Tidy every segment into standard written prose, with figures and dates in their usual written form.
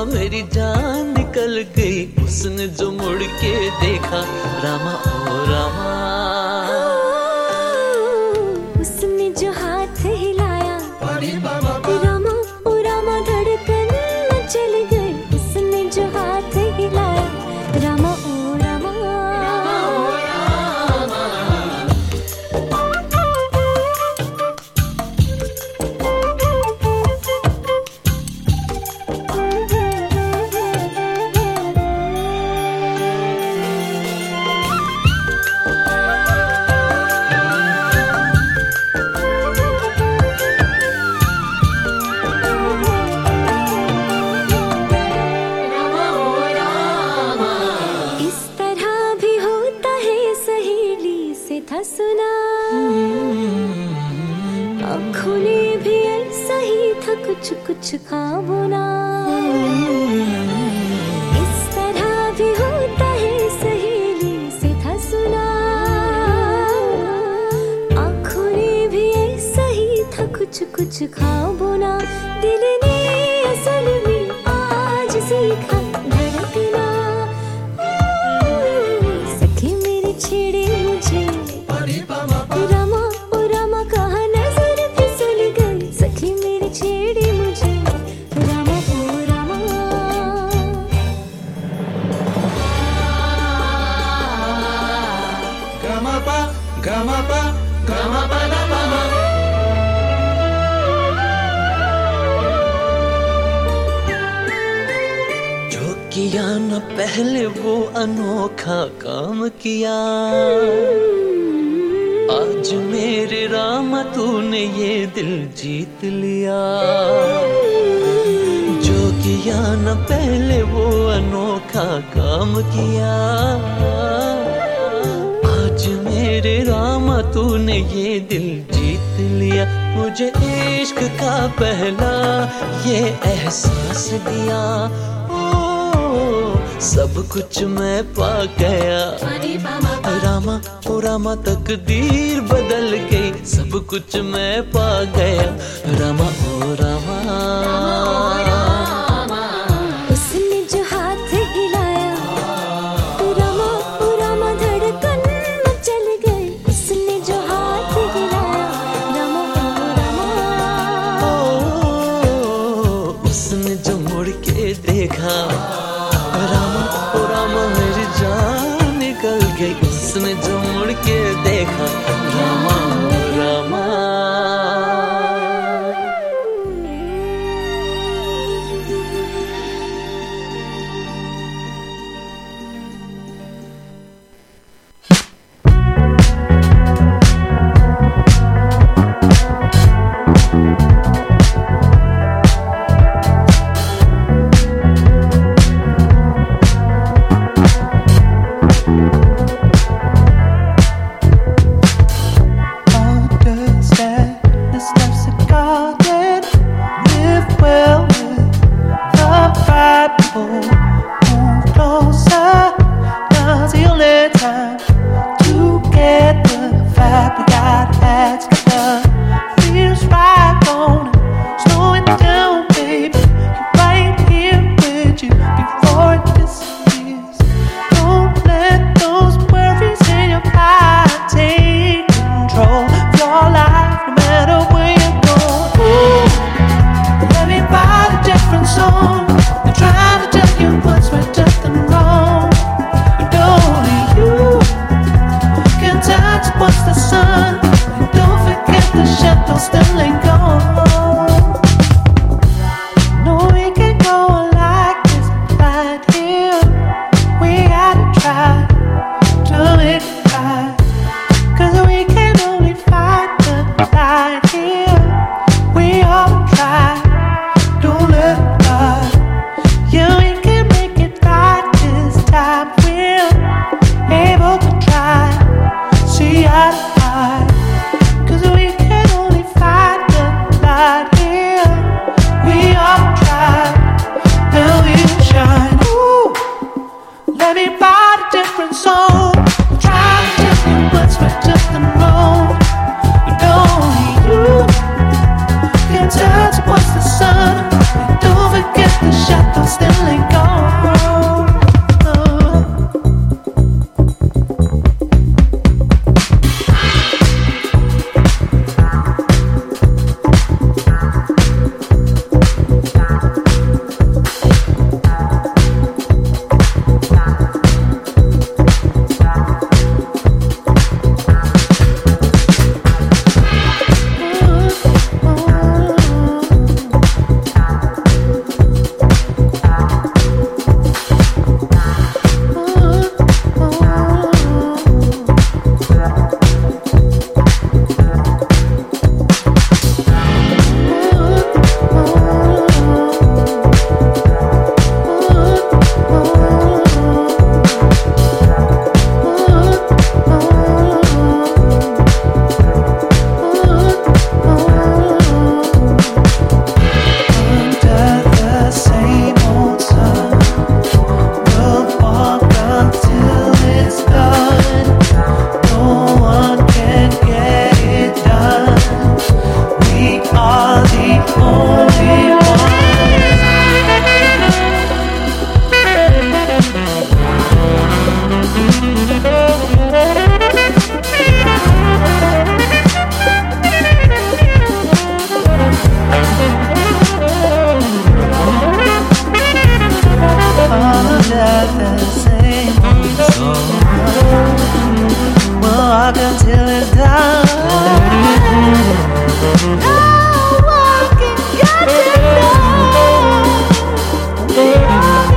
मेरी जान निकल गई। उसने जो मुड़ के देखा, रामा ओ रामा। उसने जो हाथ हिलाया, रामा ओ रामा धड़कन चल गई। उसने जो हाथ हिलाया, रामा ओ रामा। था सुना, आँखों ने भी ऐसा ही था कुछ कुछ ख्वाबों ना। इस तरह भी होता है सहेली से था सुना, आँखों ने भी ऐसा ही था कुछ कुछ ख्वाबों ना। दिल ने असल में आज सीखा धड़कना, सखी मेरी छेड़े मुझे, रामा ओ रामा कहाँ नजर फिसल गई। सखी मेरी छेड़ी मुझे, रामा ओ Rama. Gama pa, gama pa, gama pa da pa ma. जो किया न पहले वो अनोखा काम किया, आज मेरे रामा तूने ये दिल जीत लिया। जो किया न पहले वो अनोखा काम किया, आज मेरे रामा तूने ये दिल जीत लिया। मुझे इश्क का पहला ये एहसास दिया, सब कुछ मैं पा गया। रामा ओ रामा तकदीर बदल गई, सब कुछ मैं पा गया। रामा ओ रामा। उसने जो हाथ हिलाया, रामा ओ रामा धड़कन चल गई। उसने जो हाथ हिलाया, रामा ओ रामा। उसने जो मुड़ के देखा, रामा ओ रामा मेरी जान निकल गई। उसने जो मुड़ के देखा, रामा ओ Rama. the same old song. We'll walk until it's done. No one can get enough.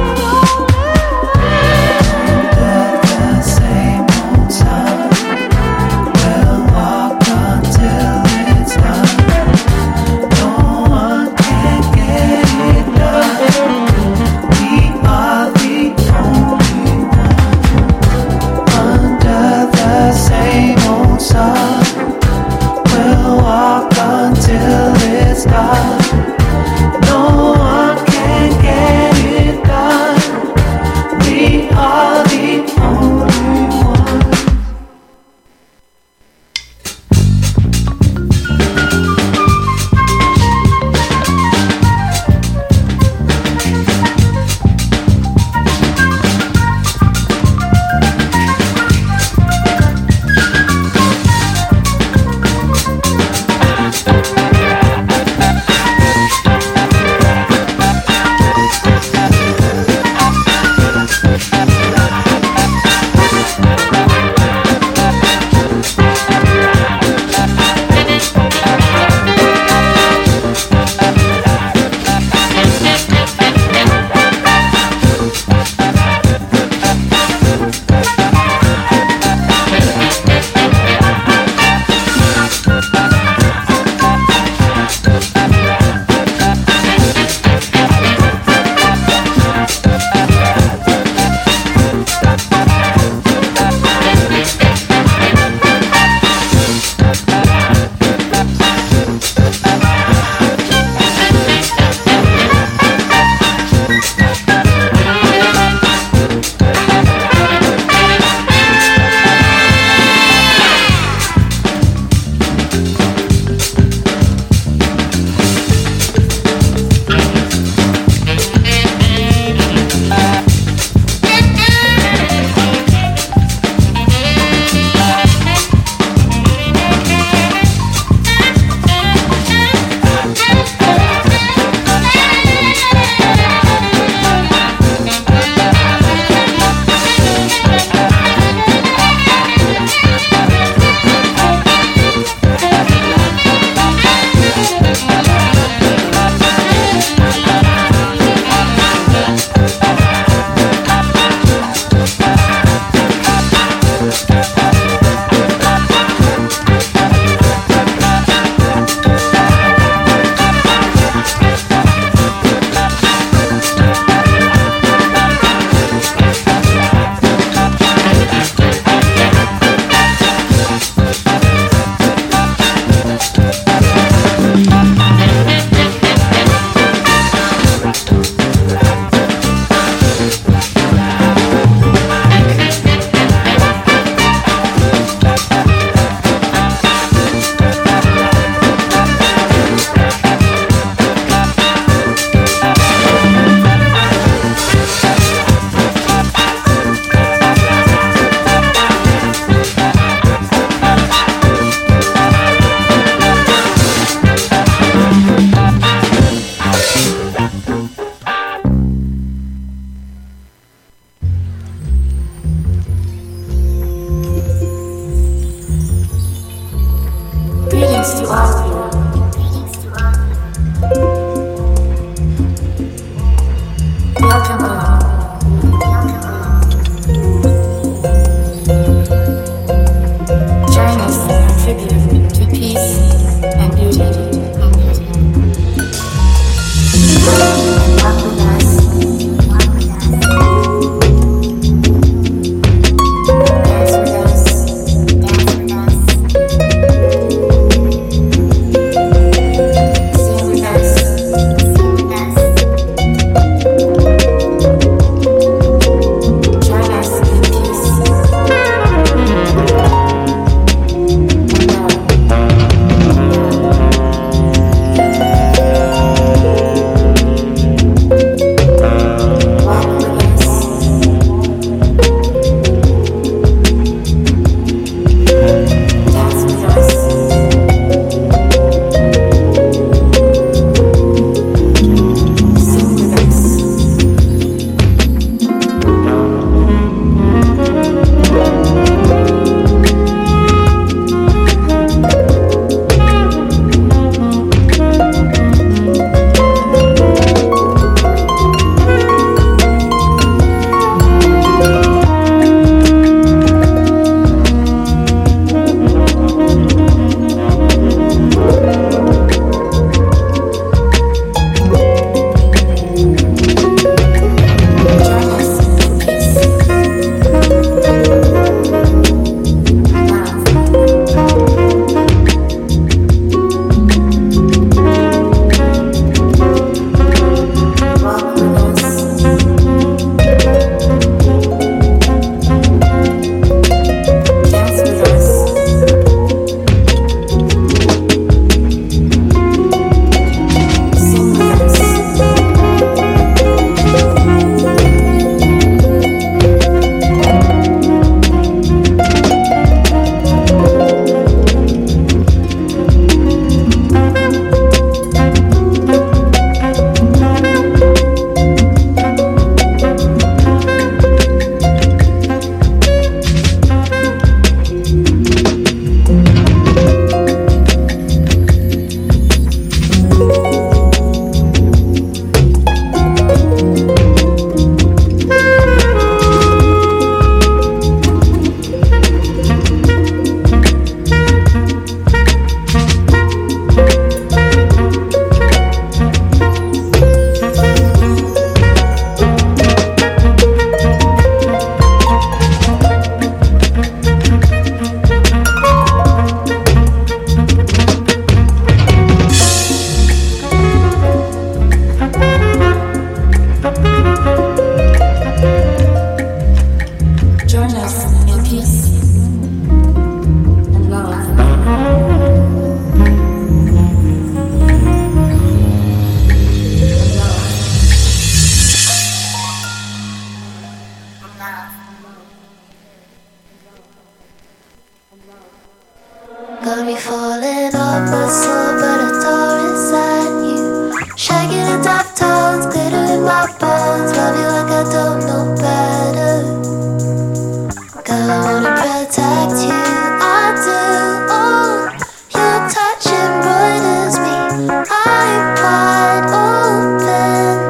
Got me falling off my soul, but I tore inside you. Shaking in top tones, glitter in my bones. Love you like I don't know better. Girl, I wanna protect you, I do. Oh, your touch embroiders me. I'm wide open.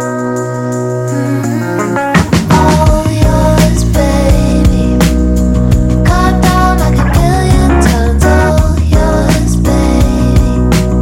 All yours, baby. Calm down like a billion times. All yours, baby.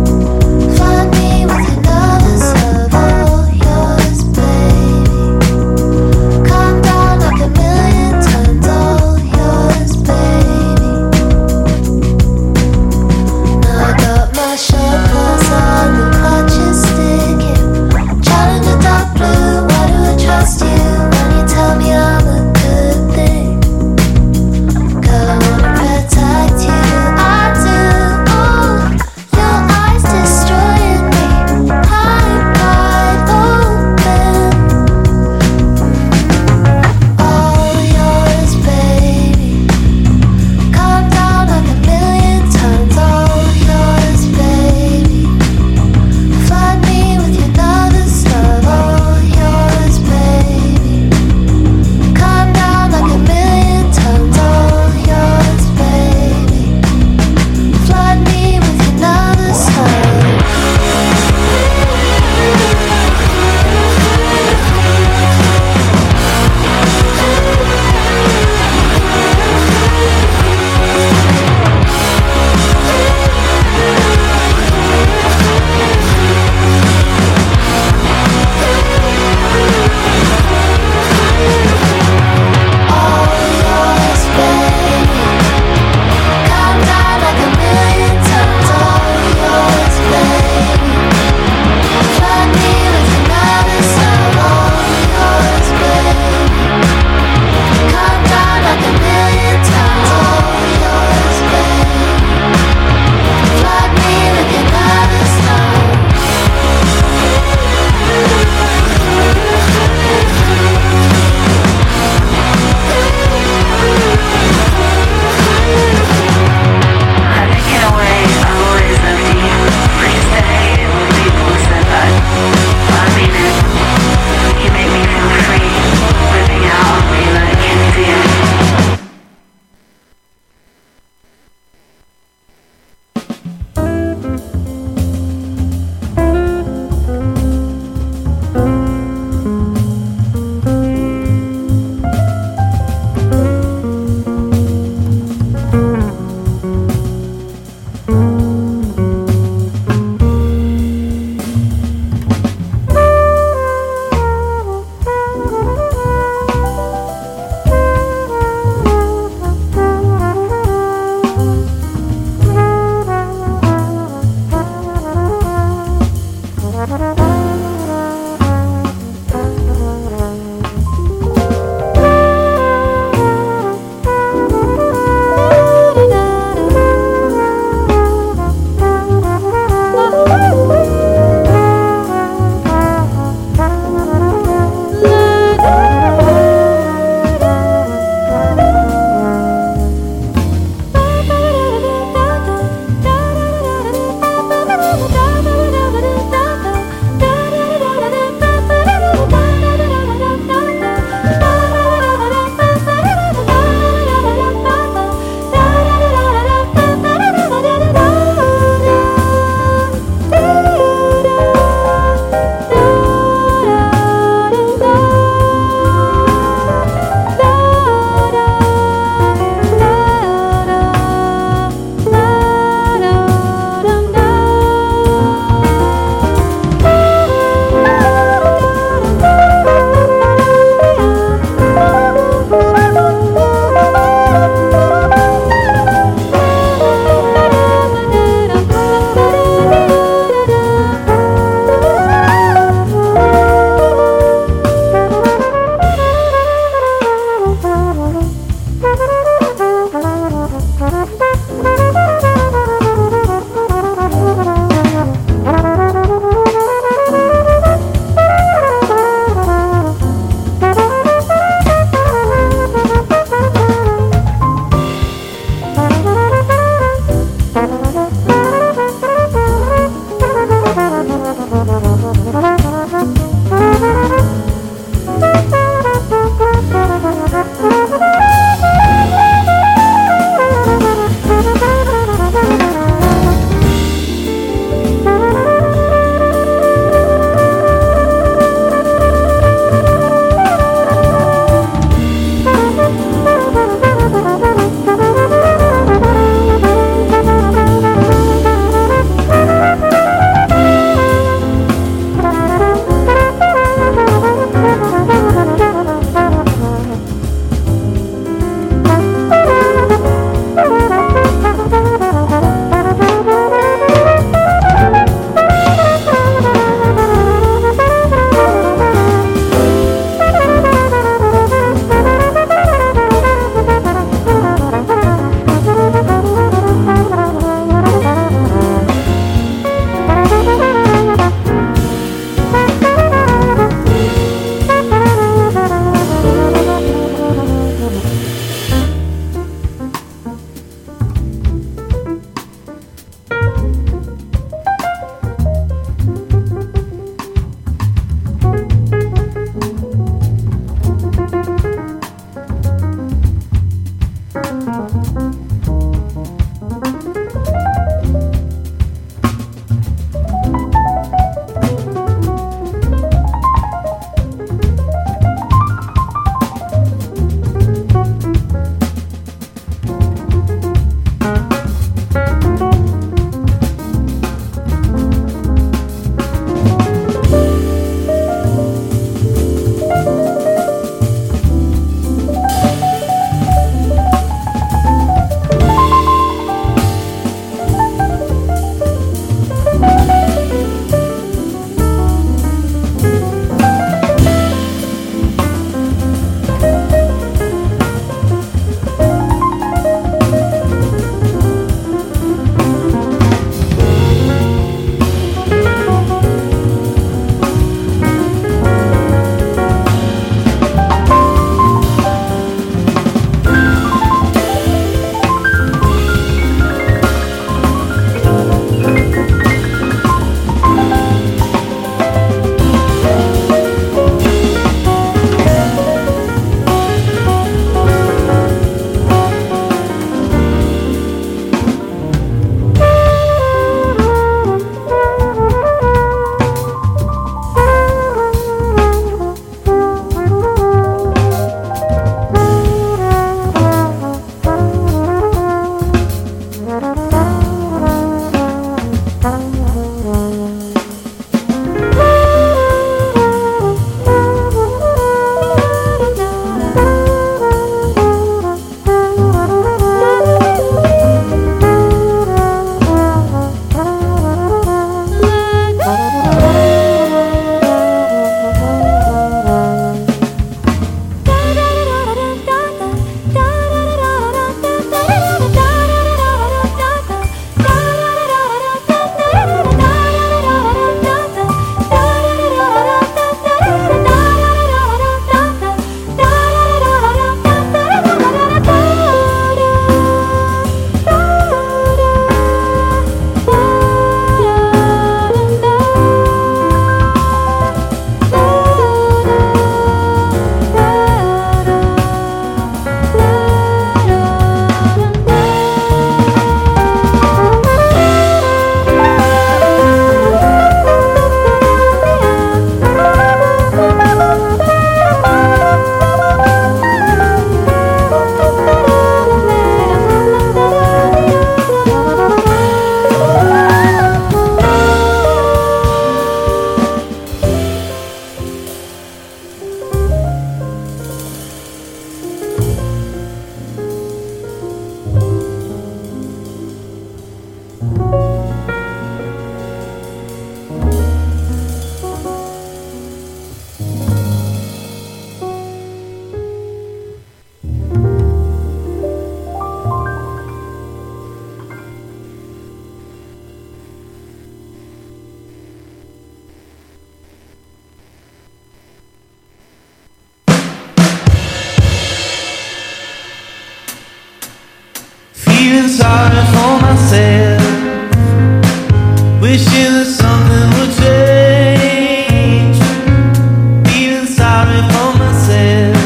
sorry for myself, wishing that something would change. Feeling sorry for myself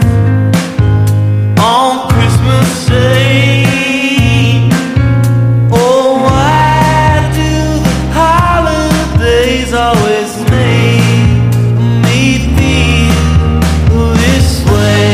on Christmas Day. Oh, why do the holidays always make me feel this way?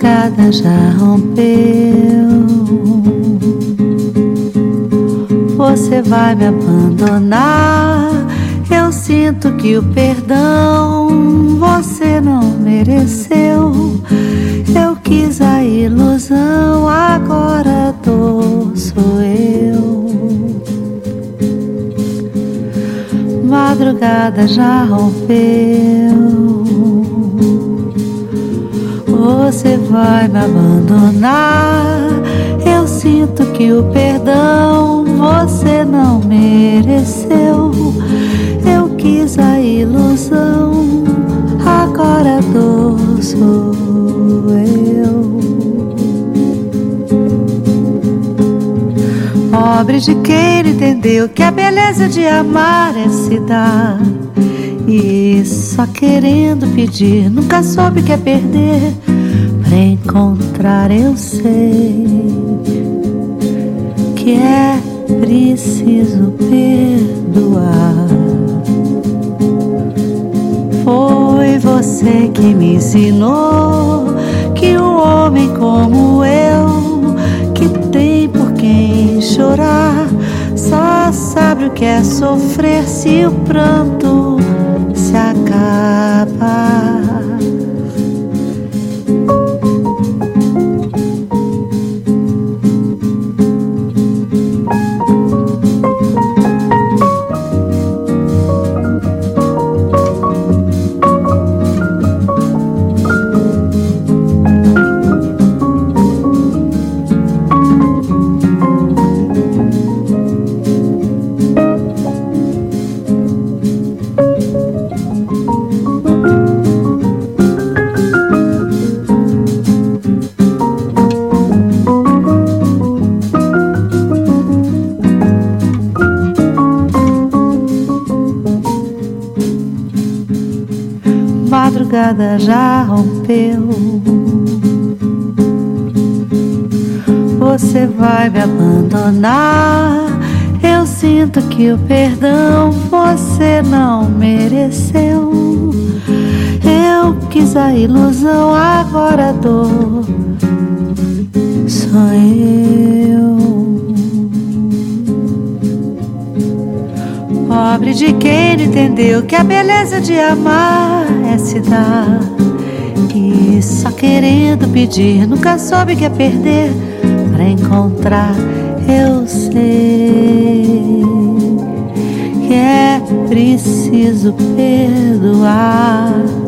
madrugada já rompeu. Você vai me abandonar. Eu sinto que o perdão você não mereceu. Eu quis a ilusão, agora a dor sou eu. Madrugada já rompeu. Você vai me abandonar. Eu sinto que o perdão você não mereceu. Eu quis a ilusão, agora a dor sou eu. Pobre de quem entendeu que a beleza de amar é se dar. E só querendo pedir, nunca soube que é perder. Pra encontrar eu sei que é preciso perdoar. Foi você que me ensinou que um homem como eu, que tem por quem chorar, só sabe o que é sofrer se o pranto se acaba. Madrugada já rompeu. Você vai me abandonar. Eu sinto que o perdão você não mereceu. Eu quis a ilusão, agora a dor sou eu. Pobre de quem entendeu que a beleza de amar é se dar. E só querendo pedir, nunca soube que é perder. Pra encontrar eu sei que é preciso perdoar.